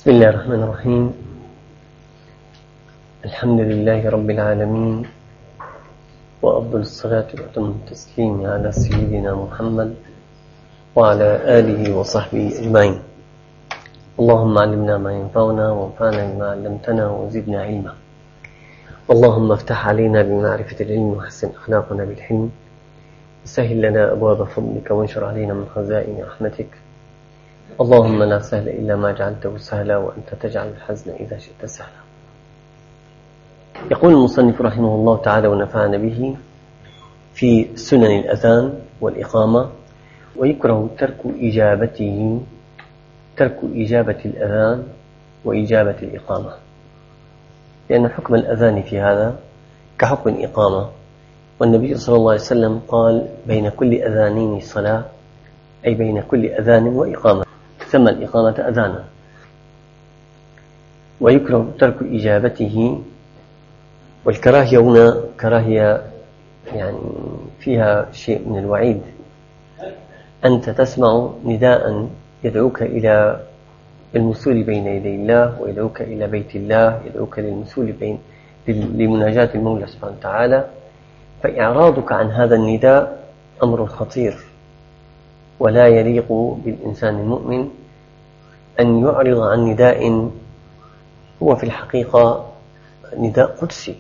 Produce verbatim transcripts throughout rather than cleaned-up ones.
بسم الله الرحمن الرحيم. الحمد لله رب العالمين، وأفضل الصلاة وأتم التسليم على سيدنا محمد وعلى آله وصحبه أجمعين. اللهم علمنا ما ينفعنا وانفعنا بما علمتنا وزدنا علما. اللهم افتح علينا بمعرفة العلم وحسن أخلاقنا بالحلم، وسهل لنا أبواب فضلك وانشر علينا من خزائن رحمتك. اللهم لا سهل إلا ما جعلته سهلا، وأنت تجعل الحزن إذا شئت سهلا. يقول المصنف رحمه الله تعالى ونفعنا به في سنن الأذان والإقامة: ويكره ترك إجابته ترك إجابة الأذان وإجابة الإقامة، لأن حكم الأذان في هذا كحكم الإقامة، والنبي صلى الله عليه وسلم قال: بين كل أذانين صلاة، أي بين كل أذان وإقامة، ثم الإقامة أذانا. ويكره ترك إجابته، والكراهية هنا كراهية يعني فيها شيء من الوعيد. أنت تسمع نداء يدعوك إلى المثول بين يدي الله، ويدعوك إلى بيت الله، يدعوك للمثول بين لمناجاة المولى سبحانه وتعالى، فإعراضك عن هذا النداء أمر خطير، ولا يليق بالإنسان المؤمن أن يعرض عن نداء هو في الحقيقة نداء قدسي،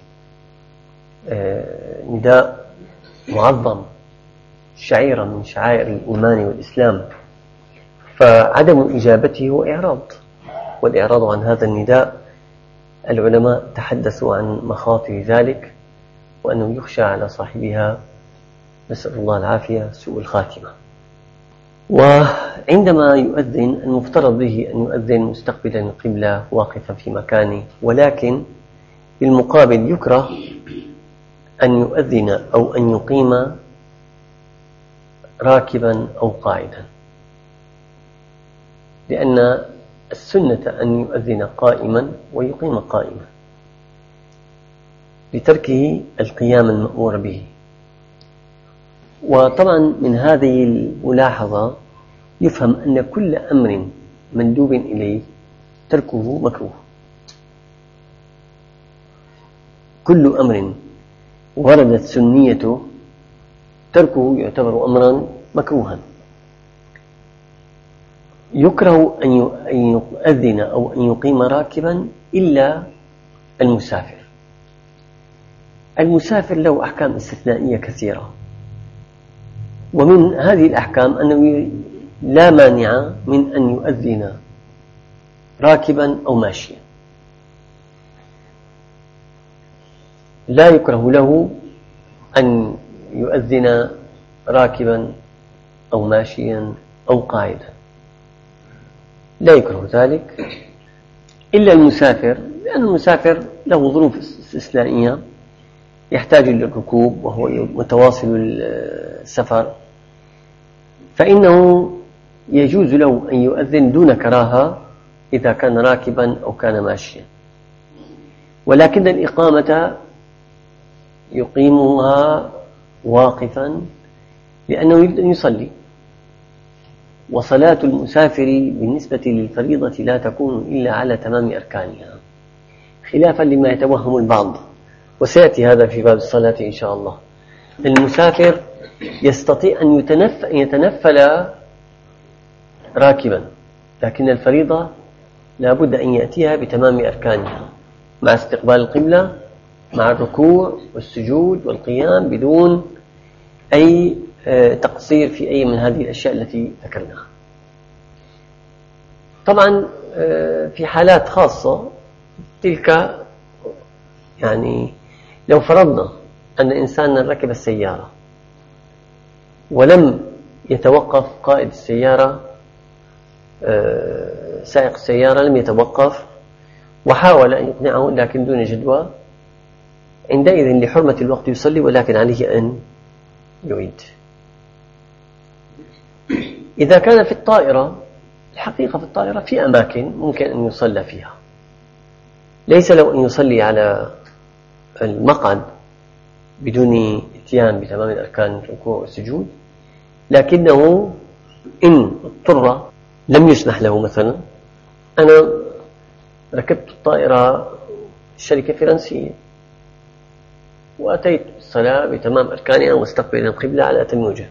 نداء معظم، شعيرة من شعائر الإيمان والإسلام. فعدم إجابته هو إعراض، والإعراض عن هذا النداء العلماء تحدثوا عن مخاطر ذلك، وأنه يخشى على صاحبها، نسأل الله العافية، سوء الخاتمة. وعندما يؤذن المفترض به أن يؤذن مستقبلا القبلة واقفا في مكانه، ولكن بالمقابل يكره أن يؤذن أو أن يقيم راكبا أو قاعدا، لأن السنة أن يؤذن قائما ويقيم قائما، لتركه القيام المأمور به. وطبعا من هذه الملاحظة يفهم أن كل أمر مندوب إليه تركه مكروه. كل أمر وردت سنيته تركه يعتبر أمرا مكروها. يكره أن يؤذن أو أن يقيم راكبا إلا المسافر. المسافر له أحكام استثنائية كثيرة، ومن هذه الأحكام أنه لا مانع من أن يؤذن راكبا أو ماشيا. لا يكره له أن يؤذن راكبا أو ماشيا أو قاعدا، لا يكره ذلك إلا المسافر، لأن المسافر له ظروف استثنائية يحتاج للركوب وهو متواصل السفر، فإنه يجوز له أن يؤذن دون كراهة إذا كان راكبا أو كان ماشيا. ولكن الإقامة يقيمها واقفا لأنه يريد أن يصلي، وصلاة المسافر بالنسبة للفريضة لا تكون إلا على تمام أركانها، خلافا لما يتوهم البعض، وسيأتي هذا في باب الصلاة إن شاء الله. المسافر يستطيع أن يتنفل راكبا، لكن الفريضة لا بد أن يأتيها بتمام أركانها، مع استقبال القبلة، مع الركوع والسجود والقيام، بدون أي تقصير في أي من هذه الأشياء التي ذكرناها. طبعا في حالات خاصة تلك، يعني لو فرضنا أن إنسانا ركب السيارة ولم يتوقف قائد السيارة، سائق السيارة لم يتوقف وحاول أن يقنعه لكن دون جدوى، عندئذ لحرمة الوقت يصلي، ولكن عليه أن يعيد. إذا كان في الطائرة، الحقيقة في الطائرة في أماكن ممكن أن يصلى فيها، ليس له أن يصلي على المقعد بدون اتيان بتمام الأركان الركوع والسجود، لكنه إن اضطر لم يسمح له. مثلا أنا ركبت الطائرة شركة فرنسية وأتيت الصلاة بتمام أركانها واستقبل القبلة على أتم وجه.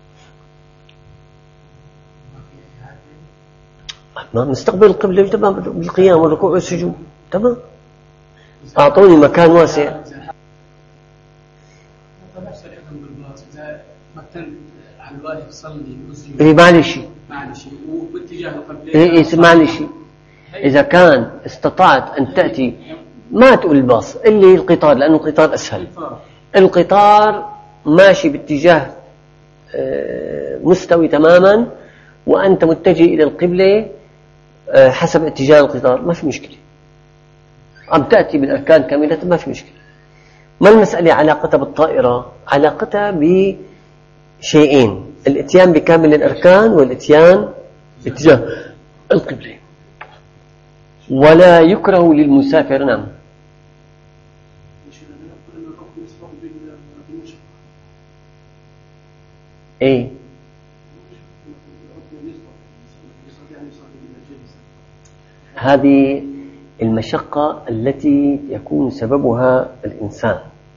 ما مستقبل القبلة تمام بالقيام والركوع والسجود تمام. أعطوني مكان واسع. إيه معلش معلش واتجاه القبلة إيه معلش إذا كان استطعت أن تأتي ما تقول الباص اللي القطار لأنه القطار أسهل. القطار ماشي باتجاه مستوي تماما وأنت متجه إلى القبلة حسب اتجاه القطار ما في مشكلة. عم تأتي بالأركان كاملة ما في مشكلة. ما المسألة علاقتها بالطائرة؟ علاقتها بشيئين: الاتيان بكامل الأركان والاتيان باتجاه القبلة. ولا يكره للمسافر. نعم ايه هذه المشقة التي يكون سببها الإنسان.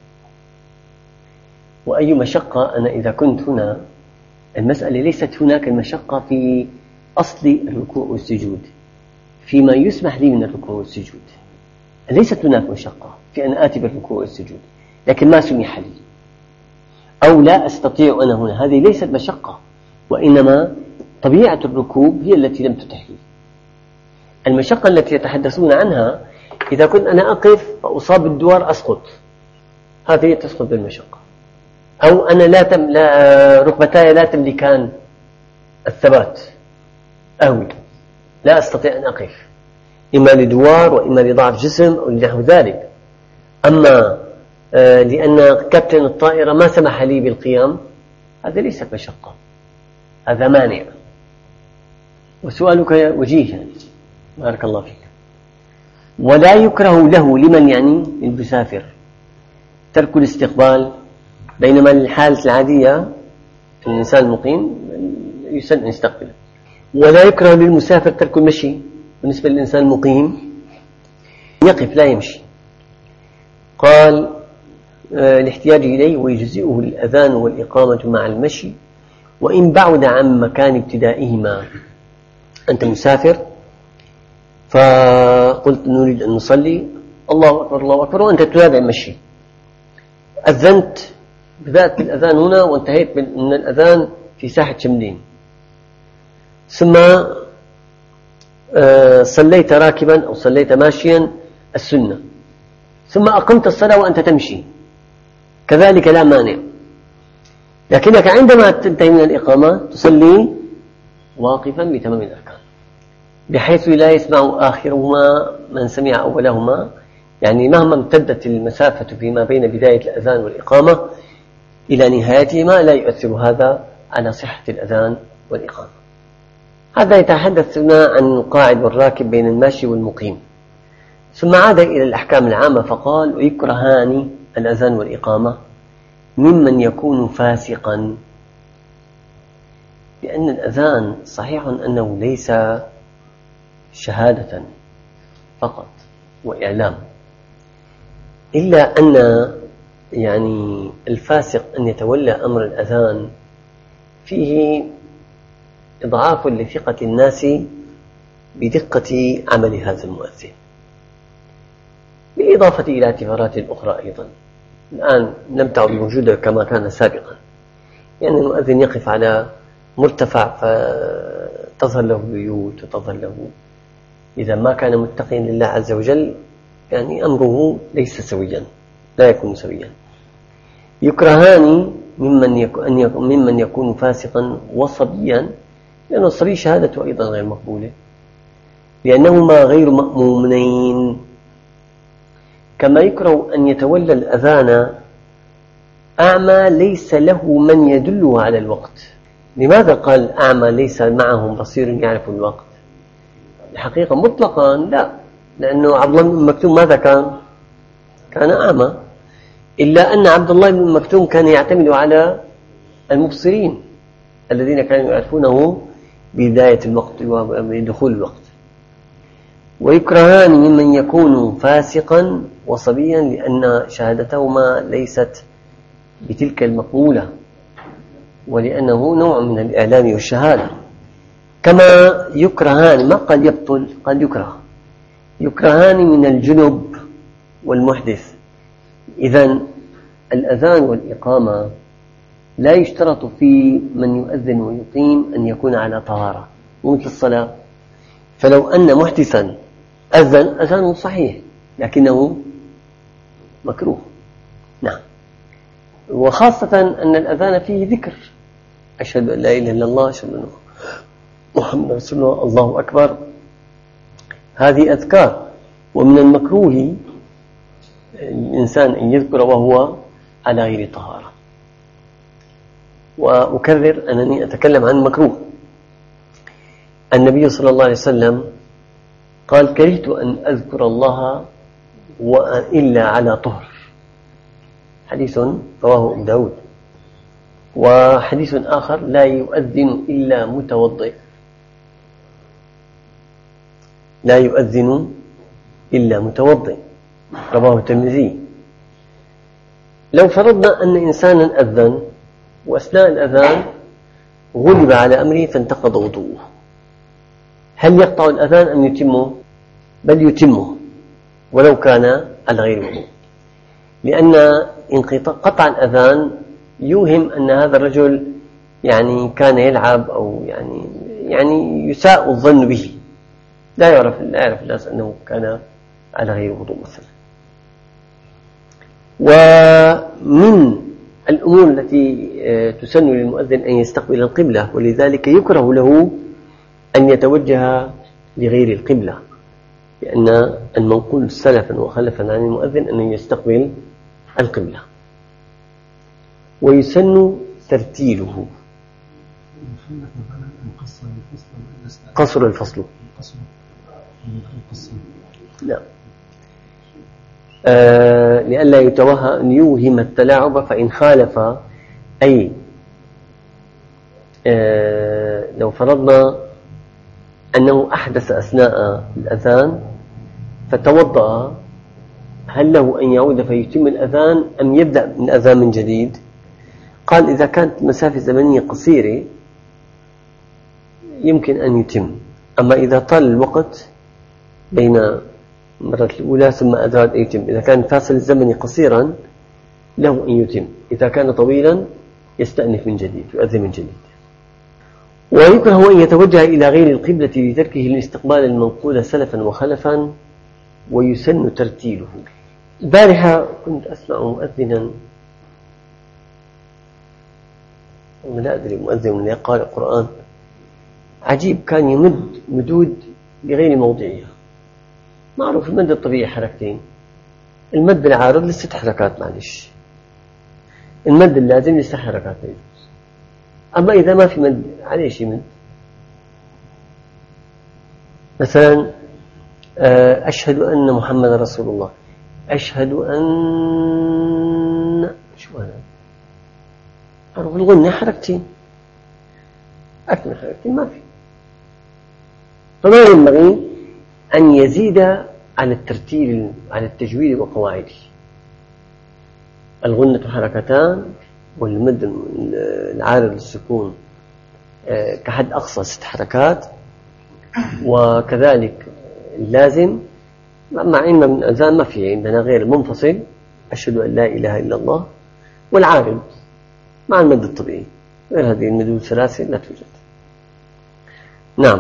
وأي مشقة؟ أنا إذا كنت هنا المسألة ليست هناك المشقة في أصل الركوع والسجود فيما يسمح لي من الركوع والسجود. ليست هناك مشقة في أن آتي بالركوع والسجود لكن ما سمح لي أو لا أستطيع أنا هنا. هذه ليست مشقة وإنما طبيعة الركوب هي التي لم تتح لي. المشقة التي يتحدثون عنها إذا كنت أنا أقف فأصاب بالدوار أسقط، هذه تسقط بالمشقة. أو أنا لا, تم لا ركبتاي لا تملكان الثبات أهوي لا أستطيع أن أقف إما لدوار وإما لضعف جسم أو نحو ذلك. أما لأن كابتن الطائرة ما سمح لي بالقيام هذا ليست مشقة، هذا مانع. وسؤالك وجيه يعني. بارك الله فيك. ولا يكره له لمن يعني المسافر ترك الاستقبال، بينما الحالة العادية الإنسان المقيم يسن أن يستقبل. ولا يكره للمسافر ترك المشي بالنسبة للإنسان المقيم يقف لا يمشي. قال الاحتياج إليه ويجزئه الأذان والإقامة مع المشي وإن بعد عن مكان ابتدائهما. أنت مسافر فقلت نريد أن نصلي، الله أكبر الله أكبر وأنت تتابع المشي، أذنت بدأت بالأذان هنا وانتهيت من الأذان في ساحة شملين، ثم صليت راكبا أو صليت ماشيا السنة، ثم أقمت الصلاة وأنت تمشي، كذلك لا مانع. لكنك عندما تنتهي من الإقامة تصلي واقفا بتمام الأركان بحيث لا يسمع آخرهما من سمع أولهما، يعني مهما امتدت المسافة فيما بين بداية الأذان والإقامة إلى نهايتهما لا يؤثر هذا على صحة الأذان والإقامة. هذا يتحدثنا عن القاعد والراكب بين الماشي والمقيم. ثم عاد إلى الأحكام العامة فقال ويكرهان الأذان والإقامة ممن يكون فاسقا، لأن الأذان صحيح أنه ليس شهادة فقط وإعلام، إلا أن يعني الفاسق أن يتولى أمر الأذان فيه إضعاف لثقة الناس بدقة عمل هذا المؤذن، بالإضافة إلى اعتبارات أخرى أيضا الآن لم تعد موجودة كما كان سابقا. يعني المؤذن يقف على مرتفع فتظهر له بيوت وتظهر له، إذا ما كان متقيا لله عز وجل يعني أمره ليس سويا، لا يكون سويا. يكرهان ممن يكون, ممن يكون فاسقا وصبيا، لأن الصبي شهادته أيضا غير مقبولة لأنهما غير مأمومين. كما يكره أن يتولى الأذان أعمى ليس له من يدله على الوقت. لماذا قال أعمى ليس معهم بصير يعرف الوقت؟ الحقيقة مطلقا لا، لأنه عبد الله بن مكتوم ماذا كان؟ كان أعمى، إلا أن عبد الله بن مكتوم كان يعتمد على المبصرين الذين كانوا يعرفونه بداية الوقت وبدخول الوقت. ويكرهان ممن يكون فاسقا وصبيا لأن شهادتهما ليست بتلك المقبولة، ولأنه نوع من الإعلام والشهادة. كما يكرهان، ما قد يبطل، قد يكره، يكرهان من الجنب والمحدث. إذن الأذان والإقامة لا يشترط في من يؤذن ويقيم أن يكون على طهارة مثل الصلاة. فلو أن محدثا أذن أذانه صحيح لكنه مكروه. نعم. وخاصة أن الأذان فيه ذكر، أشهد أن لا إله إلا الله، أشهد أن محمد رسول الله، الله أكبر، هذه أذكار. ومن المكروه الإنسان أن يذكر وهو على غير طهارة. وأكرر أنني أتكلم عن مكروه. النبي صلى الله عليه وسلم قال: كرهت أن أذكر الله إلا على طهر. حديث رواه أبو داود. وحديث آخر: لا يؤذن إلا متوضئ، لا يؤذن إلا متوضئ، رواه الترمذي. لو فرضنا أن إنسانا أذن وأثناء الأذان غلب على أمره فانتقض وضوءه، هل يقطع الأذان أم يتمه؟ بل يتمه ولو كان على غير وضوء، لأن قطع الأذان يوهم أن هذا الرجل يعني كان يلعب أو يعني يعني يساء الظن به، لا يعرف لا يعرف الناس أنه كان على غير وضوء مثلا. ومن الأمور التي تسن للمؤذن أن يستقبل القبلة، ولذلك يكره له أن يتوجه لغير القبلة، لأن المنقول سلفا وخلفا عن المؤذن أن يستقبل القبلة. ويسن ترتيله. قصر الفصل. لا، آه لئلا يتوهم يوهم التلاعب، فإن خالف أي آه لو فرضنا أنه أحدث أثناء الأذان فتوضأ، هل له أن يعود فيتم الأذان أم يبدأ من أذان من جديد؟ قال: إذا كانت مسافة زمنية قصيرة يمكن أن يتم، أما إذا طال الوقت بين المرة الأولى ثم أراد أن يتم، إذا كان فاصل الزمني قصيرا له أن يتم، إذا كان طويلا يستأنف من جديد، يؤذن من جديد. ويكره أن يتوجه إلى غير القبلة لتركه الاستقبال المنقول سلفا وخلفا، ويسن ترتيله. البارحة كنت أسمع مؤذنا، لا أدري مؤذن من يقرأ القرآن، عجيب، كان يمد مدود بغير موضعها. معروف المد الطبيعي حركتين، المد العارض لست حركات، معلش، المد اللازم لست حركات يجوز. أما إذا ما في مد عليه يمد، مثلا أشهد أن محمد رسول الله، أشهد أن، شو هذا؟ معروف الغنة حركتين، أكثر من حركتين ما في. فما ينبغي أن يزيد على الترتيل، على التجويد وقواعده. الغنة حركتان، والمد العارض للسكون كحد أقصى ست حركات، وكذلك اللازم مع علم من الأذان ما في عندنا غير المنفصل، أشهد أن لا إله إلا الله، والعارض مع المد الطبيعي، غير هذه المدود الثلاثة لا توجد. نعم.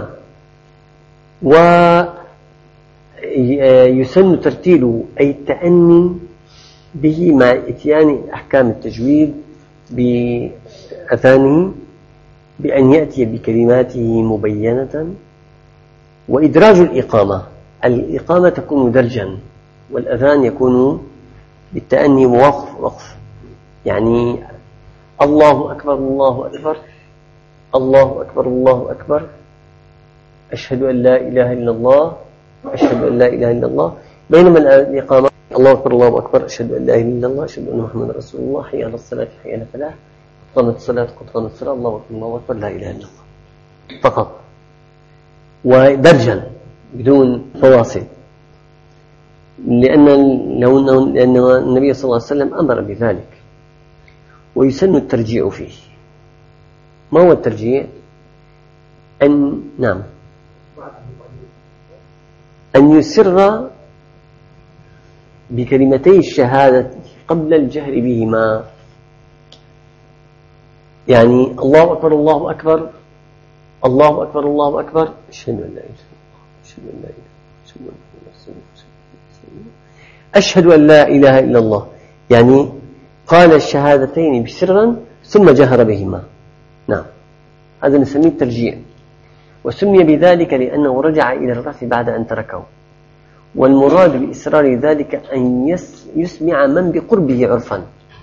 ويسن ترتيله أي التأني به مع إتيان أحكام التجويد بأذانه، بأن يأتي بكلماته مبينة. وإدراج الإقامة، الإقامة تكون درجا، والأذان يكون بالتأني ووقف وقف، يعني الله أكبر الله أكبر الله أكبر الله أكبر، أشهد أن لا إله إلا الله، أشهد أن لا إله إلا الله. بينما الإقامة الله أكبر الله أكبر، أشهد أن لا إله إلا الله، أشهد أن محمد رسول الله، حي على الصلاة حي على الفلاح، قد قامت الصلاة قد قامت الصلاة، الله أكبر الله أكبر، لا إله إلا الله فقط. ودرجا بدون فواصل، لأن لو لأن النبي صلى الله عليه وسلم أمر بذلك. ويسن الترجيع فيه. ما هو الترجيع؟ أن نعم أن يسر بكلمتي الشهادة قبل الجهر بهما، يعني الله أكبر الله أكبر الله أكبر الله أكبر أشهد أن لا إله إلا الله أشهد أن لا إله إلا الله، يعني قال الشهادتين بسرا ثم جهر بهما. نعم، هذا نسميه الترجيع، وسمي بذلك لأنه رجع إلى الرفع بعد أن تركه. والمراد بإسرار ذلك أن يسمع من بقربه عرفا،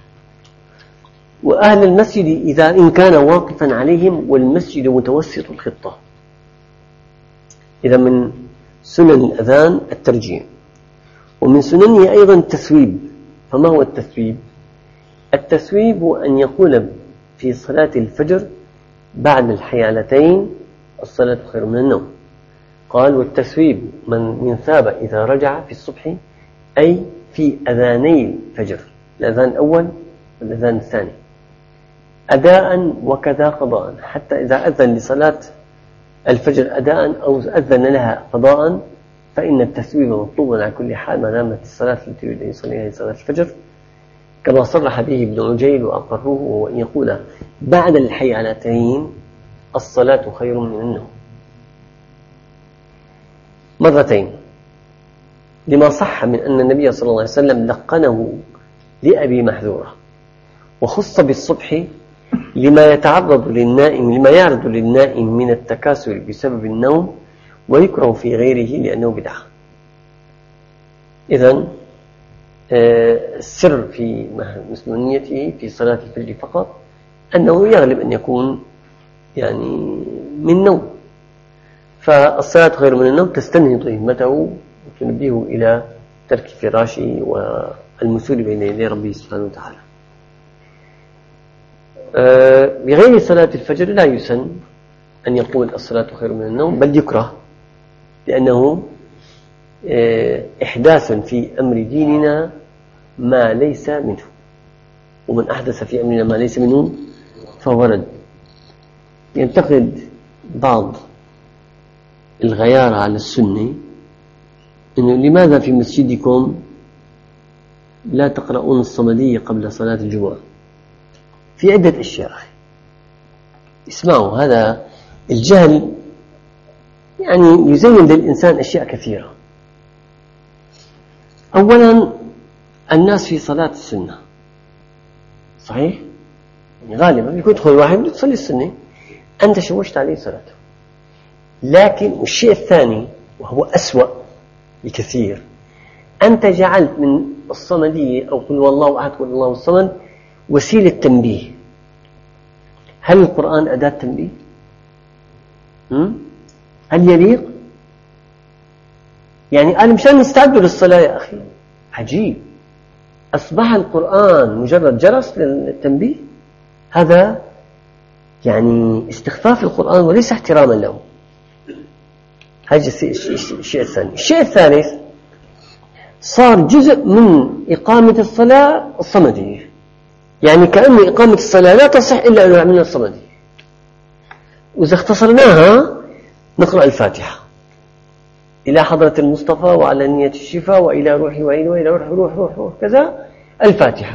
وأهل المسجد إذا إن كان واقفا عليهم والمسجد متوسط الخطة. إذا من سنن الأذان الترجيع، ومن سننه أيضا التثويب. فما هو التثويب؟ التثويب هو أن يقول في صلاة الفجر بعد الحيالتين الصلاة خير من النوم. قال والتثويب من من ثاب إذا رجع في الصبح، أي في أذاني الفجر، الأذان الأول والأذان الثاني، أداء وكذا قضاء، حتى إذا أذن لصلاة الفجر أداء أو أذن لها قضاء فإن التثويب مطلوب على كل حال ما دامت الصلاة التي يريد أن يصليها صلاة الفجر، كما صرح به ابن عجيل وأقروه، وأن يقول بعد الحيالتين الصلاة خير من النوم مرتين، لما صح من أن النبي صلى الله عليه وسلم لقنه لأبي محذورة، وخص بالصبح لما يتعرض للنائم لما يعرض للنائم من التكاسل بسبب النوم، ويكره في غيره لأنه بدعة. إذن السر في مسنونيته في صلاة الفجر فقط أنه يغلب أن يكون يعني من نوم، فالصلاة خير من النوم تستنهض همته وتنبيه إلى ترك فراشه والمثول بين يدي ربه سبحانه وتعالى. بغير صلاة الفجر لا يسن أن يقول الصلاة خير من النوم، بل يكره، لأنه إحداث في أمر ديننا ما ليس منه، ومن أحدث في أمرنا ما ليس منه فهو رد. ينتقد بعض الغيار على السنة إنه لماذا في مسجدكم لا تقرؤون الصمدية قبل صلاة الجمعة؟ في عدة أشياء. اسمعوا، هذا الجهل يعني يزين للإنسان أشياء كثيرة. أولا الناس في صلاة السنة صحيح، يعني غالبا يكون يدخل واحد يصلي السنة أنت شوشت عليه صلاته. لكن والشيء الثاني وهو أسوأ بكثير، أنت جعلت من الصمدية أو قل والله أحد قل الله الصمد وسيلة تنبيه. هل القرآن أداة تنبيه؟ هل يليق؟ يعني أنا مشان نستعدوا للصلاة يا أخي. عجيب، أصبح القرآن مجرد جرس للتنبيه. هذا يعني استخفاف القرآن وليس احتراما له. هذا الشيء الثاني. الشيء الثالث، صار جزء من إقامة الصلاة الصمدية، يعني كأن إقامة الصلاة لا تصح إلا أن نعمل الصمدية. وإذا اختصرناها نقرأ الفاتحة إلى حضرة المصطفى وعلى نية الشفاء وإلى روحي وإلى وإلى روح روح روح, روح كذا الفاتحة.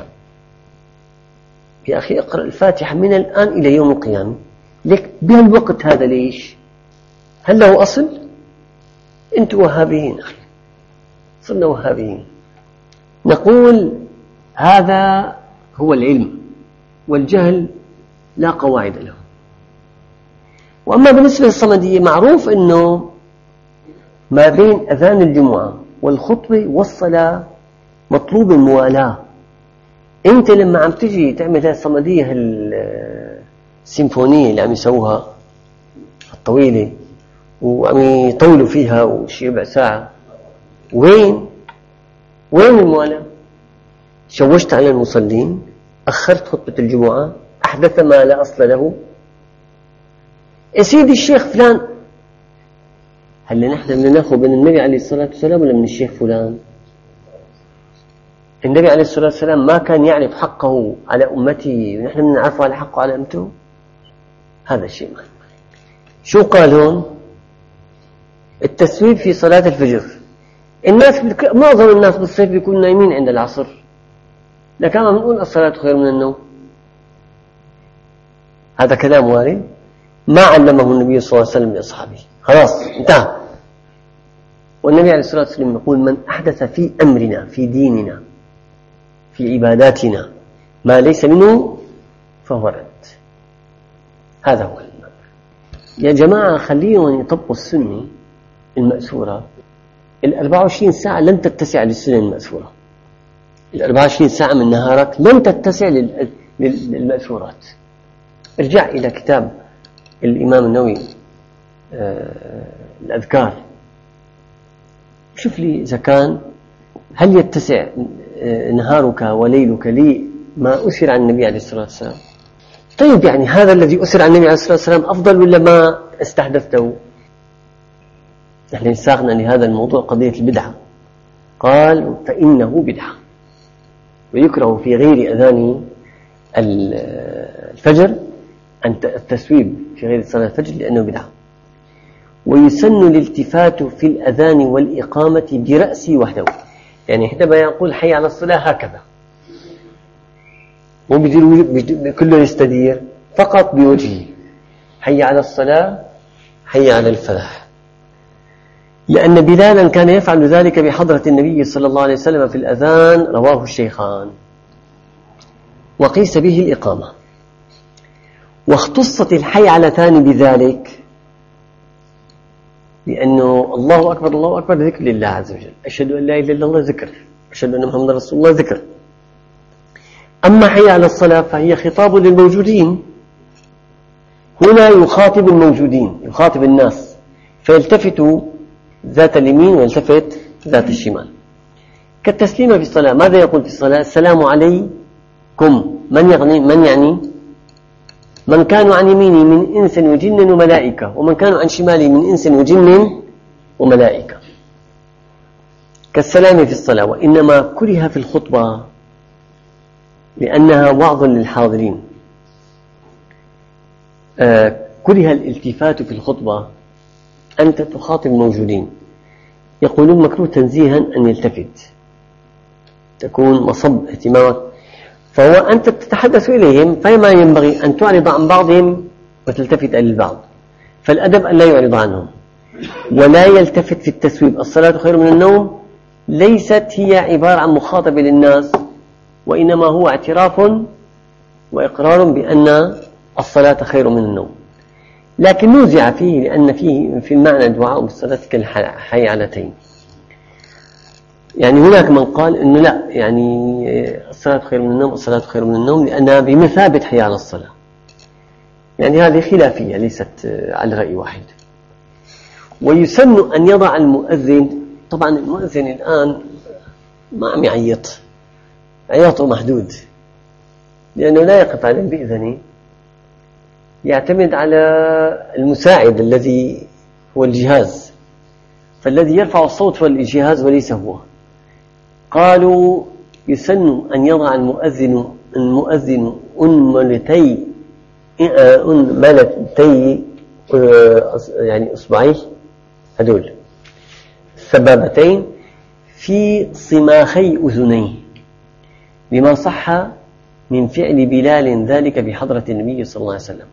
يا أخي اقرأ الفاتحة من الآن إلى يوم القيامة. لك بهالوقت هذا ليش؟ هل له أصل؟ أنتم وهابيين أخي، صرنا وهابيين. نقول هذا هو العلم، والجهل لا قواعد له. وأما بالنسبة للصمدية معروف أنه ما بين أذان الجمعة والخطبة والصلاة مطلوب الموالاة. أنت لما عم تجي تعمل هذه الصمدية السيمفونية اللي عم يسووها الطويلة وعم يطولوا فيها وشي ربع ساعة، وين وين الموالاة؟ شوشت على المصلين، أخرت خطبة الجمعة، أحدث ما لا أصل له. يا سيدي الشيخ فلان هل نحن بدنا ناخذ من النبي عليه الصلاة والسلام ولا من الشيخ فلان؟ النبي عليه الصلاة والسلام ما كان يعرف حقه على أمته ونحن بدنا نعرفه على حقه على أمته. هذا الشيء مهم. شو قال هون؟ التسويب في صلاة الفجر. الناس بك... معظم الناس بالصيف بيكونوا نايمين عند العصر، لكن ما بنقول الصلاة خير من النوم. هذا كلام وارد ما علمه النبي صلى الله عليه وسلم لأصحابه، خلاص انتهى. والنبي عليه الصلاة والسلام يقول: من أحدث في أمرنا في ديننا في عباداتنا ما ليس منه فهو رد. هذا هو المعنى. يا جماعة خليهم يطبقوا السنة المأثورة. الأربع وعشرين ساعة لن تتسع للسنة المأثورة. الأربع وعشرين ساعة من نهارك لن تتسع للمأثورات. ارجع إلى كتاب الإمام النووي آه الأذكار، شوف لي إذا كان هل يتسع آه نهارك وليلك لي ما أسر عن النبي عليه الصلاة والسلام. طيب يعني هذا الذي أسر عن النبي عليه الصلاة والسلام أفضل ولا ما استحدثته؟ نحن ساقنا لهذا الموضوع قضية البدعة. قال: فإنه بدعة، ويكره في غير أذان الفجر أن التسويب في غير صلاة الفجر لأنه بدعة. ويسن الالتفات في الأذان والإقامة برأسي وحده. يعني حينما يقول حي على الصلاة هكذا، مو بدير كله يستدير، فقط بوجهه حي على الصلاة حي على الفلاح. لأن بلالا كان يفعل ذلك بحضرة النبي صلى الله عليه وسلم في الأذان، رواه الشيخان. وقيس به الإقامة. واختصت الحي على ثاني بذلك لأنه الله أكبر الله أكبر ذكر لله عز وجل، أشهد أن لا إله إلا الله ذكر، أشهد أن محمد رسول الله ذكر. أما حي على الصلاة فهي خطاب للموجودين، هنا يخاطب الموجودين، يخاطب الناس، فيلتفت ذات اليمين ويلتفت ذات الشمال. كالتسليم في الصلاة. ماذا يقول في الصلاة؟ السلام عليكم. من يعني من يعني من كانوا عن يميني من إنس وجن وملائكة، ومن كانوا عن شمالي من إنس وجن وملائكة. كالسلام في الصلاة. وإنما كره في الخطبة لأنها وعظ للحاضرين. آه كره الالتفات في الخطبة، أنت تخاطب الموجودين، يقولون مكروه تنزيها أن يلتفت، تكون مصب اهتمامك، فهو أنت تتحدث إليهم، فما ينبغي أن تعرض عن بعضهم وتلتفت إلى البعض. فالأدب أن لا يعرض عنهم ولا يلتفت في التسويب. الصلاة خير من النوم ليست هي عبارة عن مخاطبة للناس، وإنما هو اعتراف وإقرار بأن الصلاة خير من النوم، لكن نوزع فيه لأن فيه في المعنى دعاء بالصلاة كالحيعلتين. يعني هناك من قال إنه لا، يعني الصلاة خير من النوم، الصلاة خير من النوم لأنها بمثابة حي على الصلاة. يعني هذه خلافية ليست على رأي واحد. ويسن أن يضع المؤذن، طبعا المؤذن الآن ما عم يعيط، عياطه محدود، لأنه لا يقف على بإذنه، يعتمد على المساعد الذي هو الجهاز، فالذي يرفع الصوت هو الجهاز وليس هو. قالوا يسن أن يضع المؤذن المؤذن أنملتي أنملتي يعني إصبعيه هدول السبابتين في صماخي أذنيه، بما صح من فعل بلال ذلك بحضرة النبي صلى الله عليه وسلم.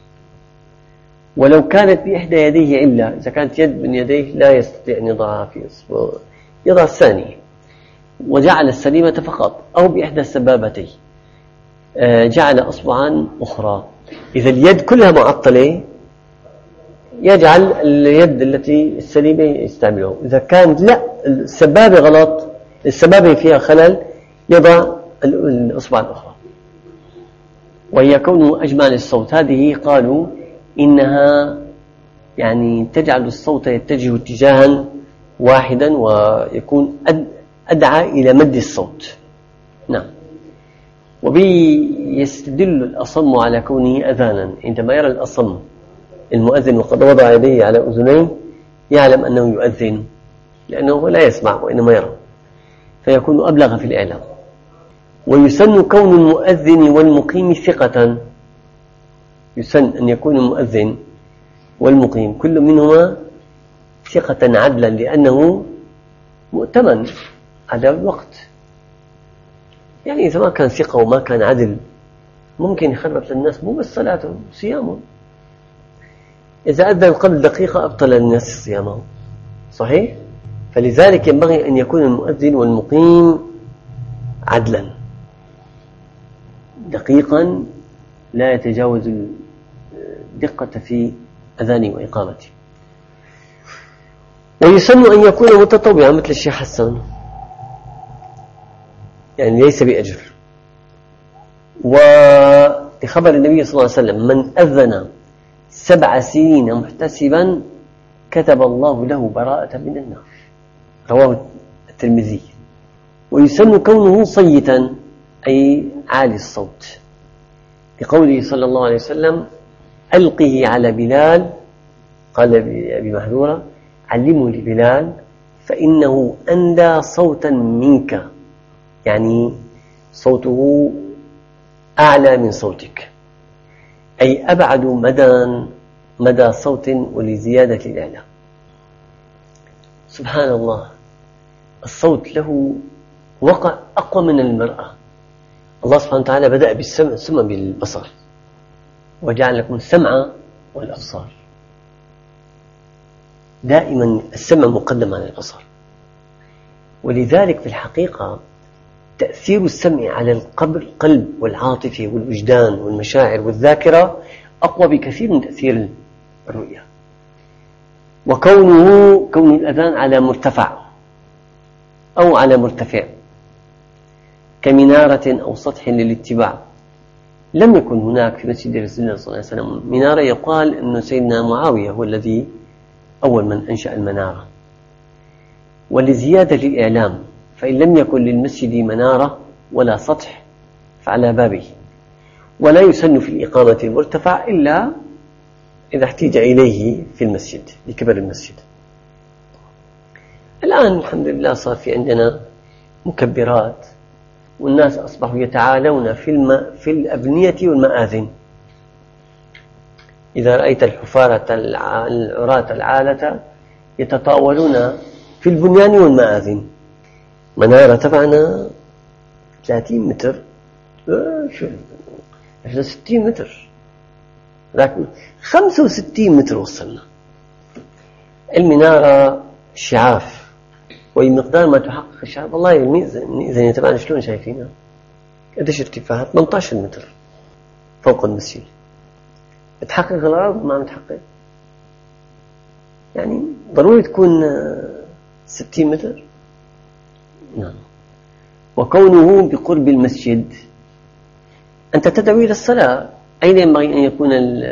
ولو كانت بإحدى يديه علة، إذا كانت يد من يديه لا يستطيع أن يضعها في إصبع، يضع الثاني وجعل السليمة فقط، أو بإحدى السبابتين جعل أصبعا أخرى. إذا اليد كلها معطلة يجعل اليد التي السليمة يستعملها. إذا كانت لا، السبابة غلط، السبابة فيها خلل، يضع الأصبع الأخرى. وهي كونه أجمع للصوت، هذه قالوا إنها يعني تجعل الصوت يتجه اتجاها واحدا ويكون أدعى إلى مد الصوت. نعم. وبيستدل الأصم على كونه أذانا. عندما يرى الأصم المؤذن وقد وضع يديه على أذنيه يعلم أنه يؤذن لأنه لا يسمع وإنما يرى، فيكون أبلغ في الإعلام. ويسن كون المؤذن والمقيم ثقة، يسن أن يكون المؤذن والمقيم كل منهما ثقة عدلا، لأنه مؤتمن على الوقت. يعني إذا ما كان ثقة وما كان عدل ممكن يخرب للناس مو بس صلاتهم، صيامهم. إذا أذن قبل دقيقة أبطل للناس صيامهم، صحيح؟ فلذلك ينبغي أن يكون المؤذن والمقيم عدلا دقيقا لا يتجاوز الدقة في أذانه وإقامته. ويسن أن يكون متطوعا مثل الشيخ حسان، يعني ليس بأجر. وخبر النبي صلى الله عليه وسلم: من أذن سبع سنين محتسبا كتب الله له براءة من النار، رواه الترمذي. ويسن كونه صيتا أي عالي الصوت، لقوله صلى الله عليه وسلم: ألقه على بلال، قال أبي محذورة: علمه لبلال فإنه أندى صوتا منك، يعني صوته أعلى من صوتك، أي أبعد مدى مدى صوت ولزيادة الإعلام. سبحان الله، الصوت له وقع أقوى من المرأة. الله سبحانه وتعالى بدأ بالسمع ثم بالبصر، وجعل لكم السمع والأبصار. دائما السمع مقدم على البصر، ولذلك في الحقيقة تأثير السمع على القلب والعاطفة والوجدان والمشاعر والذاكرة أقوى بكثير من تأثير الرؤية. وكونه كون الأذان على مرتفع أو على مرتفع كمنارة أو سطح للاتباع. لم يكن هناك في مسجد رسول الله صلى الله عليه وسلم منارة، يقال أن سيدنا معاوية هو الذي أول من أنشأ المنارة. ولزيادة الإعلام، فإن لم يكن للمسجد منارة ولا سطح فعلى بابه. ولا يسن في الإقامة المرتفع إلا إذا احتيج إليه في المسجد لكبر المسجد. الآن الحمد لله صار في عندنا مكبرات، والناس أصبحوا يتعالون في, الم... في الأبنية والمآذن. إذا رأيت الحفارة العراة العالة يتطاولون في البنيان والمآذن. منارة تبعنا ثلاثين متر، إحنا ستين متر، لكن خمسة وستين متر وصلنا. المنارة شعاف، ومقدار ما تحقق الشعاف والله الميزانية تبعنا شلون شايفينها؟ قديش ارتفاعها؟ ثمانية عشر متر فوق المسجد. تحقق الأرض ما متحقق، يعني ضروري تكون ستين متر. نعم. وكونه بقرب المسجد، أنت تدعو إلى الصلاة، أين ينبغي أن يكون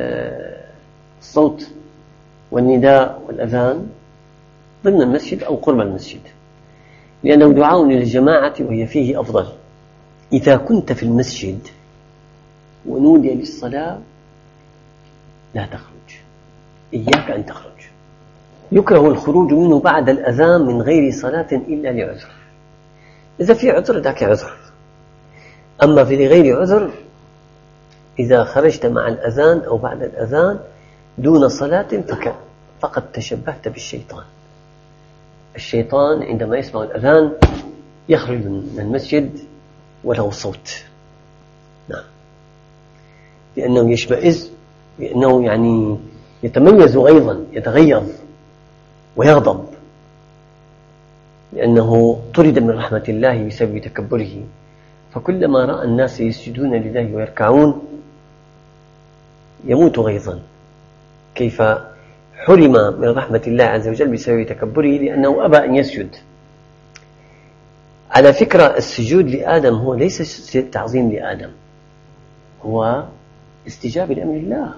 الصوت والنداء والأذان؟ ضمن المسجد أو قرب المسجد، لأنه دعاء للجماعة وهي فيه أفضل. إذا كنت في المسجد ونودي للصلاة لا تخرج، إياك أن تخرج. يكره الخروج منه بعد الأذان من غير صلاة إلا لعذر. إذا في عذر ذاك عذر، أما في غير عذر إذا خرجت مع الأذان أو بعد الأذان دون صلاة فقد تشبهت بالشيطان. الشيطان عندما يسمع الأذان يخرج من المسجد وله صوت، نعم، لأنه يشمئز، لأنه يعني يتميز غيظا، يتغيظ ويغضب، لأنه طرد من رحمة الله بسبب تكبره. فكلما رأى الناس يسجدون لله ويركعون يموت غيظا. كيف حرم من رحمة الله عز وجل بسبب تكبره؟ لأنه أبى أن يسجد. على فكرة السجود لآدم هو ليس تعظيم لآدم، هو استجابة لأمر الله.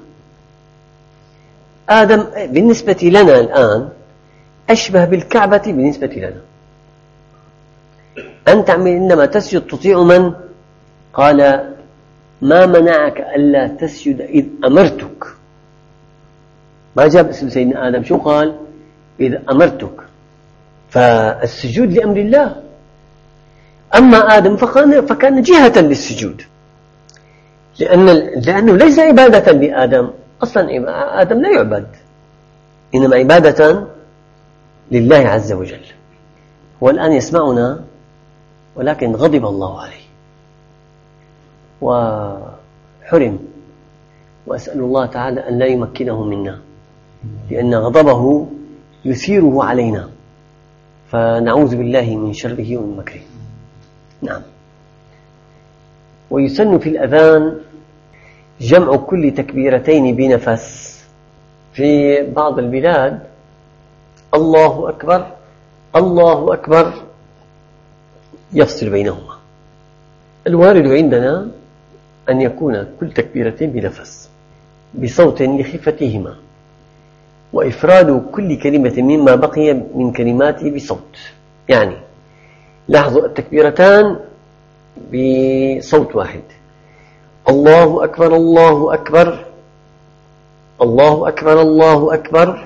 آدم بالنسبة لنا الآن أشبه بالكعبة بالنسبة لنا. أنت عندما تسجد تطيع من؟ قال: ما منعك ألا تسجد إذ أمرتك. ما جاب اسم سيدنا آدم، شو قال؟ إذا أمرتك، فالسجود لأمر الله. أما آدم فكان, فكان جهة للسجود، لأن لأنه ليس عبادة لآدم، أصلا آدم لا يعبد، إنما عبادة لله عز وجل. هو الآن يسمعنا ولكن غضب الله عليه وحرم، وأسأل الله تعالى أن لا يمكنه منا، لأن غضبه يثيره علينا، فنعوذ بالله من شره ومن مكره. نعم. ويسن في الأذان جمع كل تكبيرتين بنفس. في بعض البلاد الله أكبر الله أكبر يفصل بينهما. الوارد عندنا أن يكون كل تكبيرتين بنفس بصوت لخفتهما، وإفراد كل كلمة مما بقي من كلماته بصوت. يعني لاحظوا التكبيرتان بصوت واحد: الله أكبر الله أكبر الله أكبر الله أكبر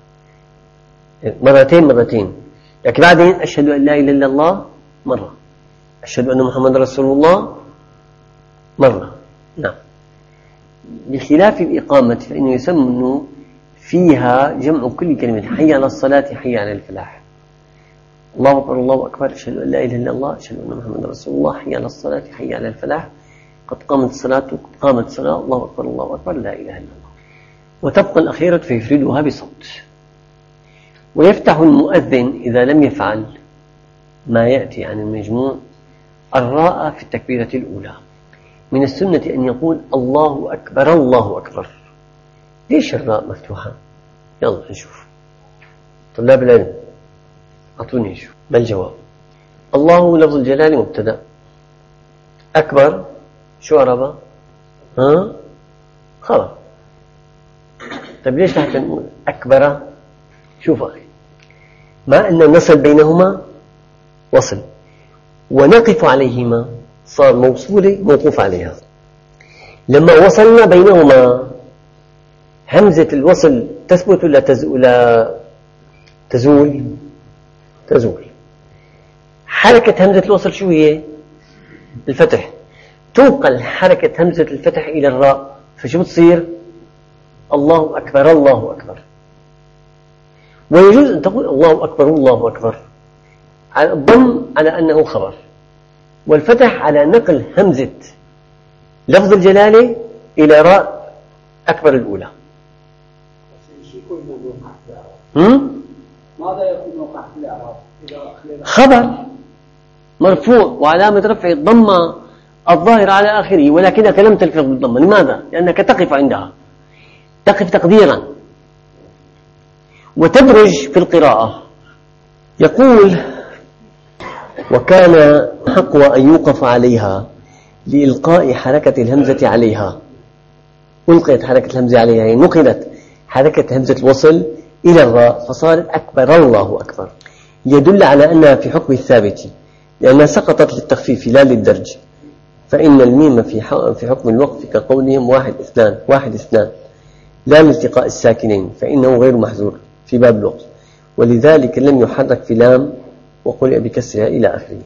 مرتين مرتين، لكن بعدين أشهد أن لا إله إلا الله مرة، أشهد أن محمد رسول الله مرة. نعم. بخلاف الإقامة فإنه يسمى فيها جمع كل كلمة: حي على الصلاة حي على الفلاح، الله أكبر الله أكبر، أشهد أن لا إله إلا الله، أشهد أن محمد رسول الله، حي على الصلاة حي على الفلاح، قد قامت الصلاة قد قامت الصلاة، الله أكبر الله أكبر، لا إله إلا الله. وتبقى الأخيرة فيفردها بصوت. ويفتح المؤذن إذا لم يفعل ما يأتي عن المجموع الراء في التكبيرة الأولى. من السنة أن يقول الله أكبر الله أكبر. ليش الراء مفتوحة؟ يلا نشوف. طلاب العلم أعطوني شو ما الجواب؟ الله لفظ الجلال مبتدأ، أكبر شو عربة؟ ها؟ خبر. طيب ليش تحت نقول أكبر؟ شوف أخي، ما أن نصل بينهما وصل، ونقف عليهما صار موصولة موقوف عليها. لما وصلنا بينهما همزة الوصل تثبت ولا تزول؟ تزول تزول. حركة همزة الوصل شو هي؟ الفتح. تنقل حركة همزة الفتح إلى الراء، فشو بتصير؟ الله أكبر الله أكبر. ويجوز أن تقول الله أكبر الله أكبر على الضم على أنه خبر، والفتح على نقل همزة لفظ الجلالة إلى راء أكبر الأولى. هم؟ ماذا يكون موقع في الإعراب؟ خبر مرفوع وعلامة رفعه الضمة الظاهرة على آخره، ولكنك لم تلفظ بالضمة. لماذا؟ لأنك تقف عندها، تقف تقديرا وتدرج في القراءة. يقول: وكان حقها أن يوقف عليها لإلقاء حركة الهمزة عليها. ألقيت حركة الهمزة عليها، يعني نقلت حركة همزة الوصل إلى الراء فصارت أكبر الله أكبر، يدل على أنها في حكم الثابت، لأنها سقطت للتخفيف لا للدرج. فإن الميم في في حكم الوقف كقولهم واحد اثنان واحد اثنان، لا لالتقاء الساكنين، فإنه غير محذور في باب الوقف، ولذلك لم يحرك في لام وقرئ بكسرها إلى آخره.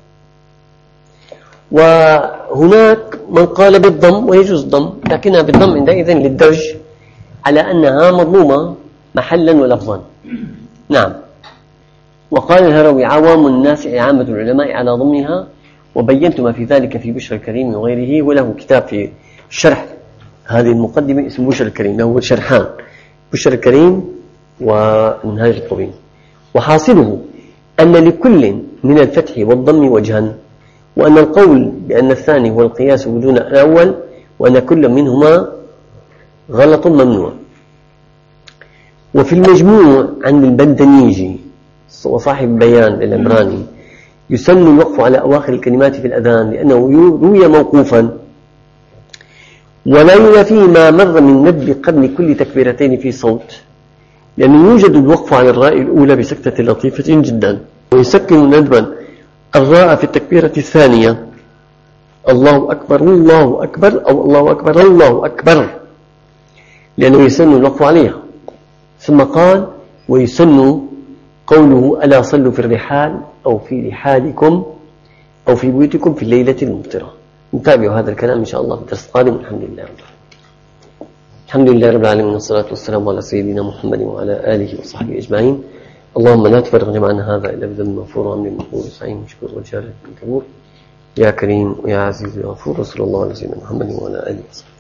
وهناك من قال بالضم، ويجوز الضم، لكنها بالضم عندئذ للدرج على أنها مضمومة محلا ولفظا. نعم. وقال الهروي: عوام الناس عامة العلماء على ضمها، وبينت ما في ذلك في بشر الكريم وغيره. وله كتاب في شرح هذه المقدمة اسمه بشر الكريم، له شرحان: بشر الكريم والمنهاج الطويل. وحاصله أن لكل من الفتح والضم وجها، وأن القول بأن الثاني هو القياس بدون الأول، وأن كل منهما غلط ممنوع. وفي المجموع عن البندنيجي وصاحب بيان العمراني يسن الوقف على أواخر الكلمات في الأذان، لأنه روي موقوفا، ولا ينافيه ما مر من ندب قرن كل تكبيرتين في صوت، لأنه يوجد الوقف على الراء الأولى بسكتة لطيفة جدا، ويسكن ندبا الراء في التكبيرة الثانية الله أكبر الله أكبر أو الله أكبر الله أكبر، لأنه يسن الوقف عليها. ثم قال: ويسن قوله ألا صلوا في الرحال أو في رحالكم أو في بيوتكم في الليلة الممطرة. نتابع هذا الكلام إن شاء الله في الدرس القادم. الحمد لله رب العالمين. الحمد لله رب العالمين، والصلاة والسلام على سيدنا محمد وعلى آله وصحبه أجمعين. اللهم لا تفرق جمعنا هذا إلا بذنب مغفور وعمل مغفور وسعيد مشكور وجارة كبور. يا كريم ويا عزيز يا غفور، وصلى الله على سيدنا محمد وعلى آله وصحبه.